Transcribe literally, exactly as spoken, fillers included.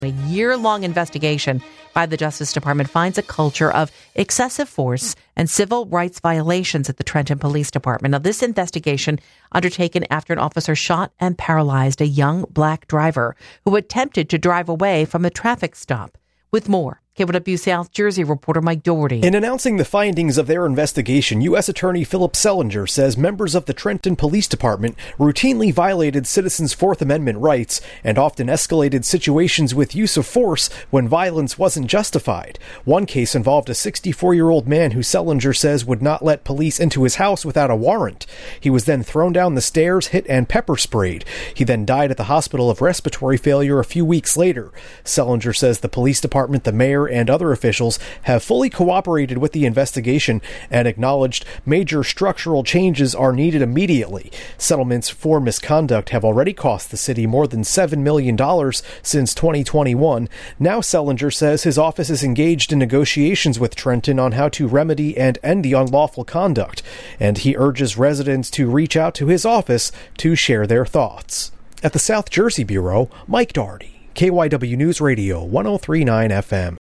A year-long investigation by the Justice Department finds a culture of excessive force and civil rights violations at the Trenton Police Department. Now, this investigation undertaken after an officer shot and paralyzed a young black driver who attempted to drive away from a traffic stop. With more, K W W South Jersey reporter Mike Doherty. In announcing the findings of their investigation, U S Attorney Philip Selinger says members of the Trenton Police Department routinely violated citizens' Fourth Amendment rights and often escalated situations with use of force when violence wasn't justified. One case involved a sixty-four-year-old man who Selinger says would not let police into his house without a warrant. He was then thrown down the stairs, hit, and pepper sprayed. He then died at the hospital of respiratory failure a few weeks later. Selinger says the police department, the mayor, and other officials have fully cooperated with the investigation and acknowledged major structural changes are needed immediately. Settlements for misconduct have already cost the city more than seven million dollars since twenty twenty-one. Now Selinger says his office is engaged in negotiations with Trenton on how to remedy and end the unlawful conduct, and he urges residents to reach out to his office to share their thoughts. At the South Jersey Bureau, Mike Doherty, K Y W News Radio, one oh three point nine F M.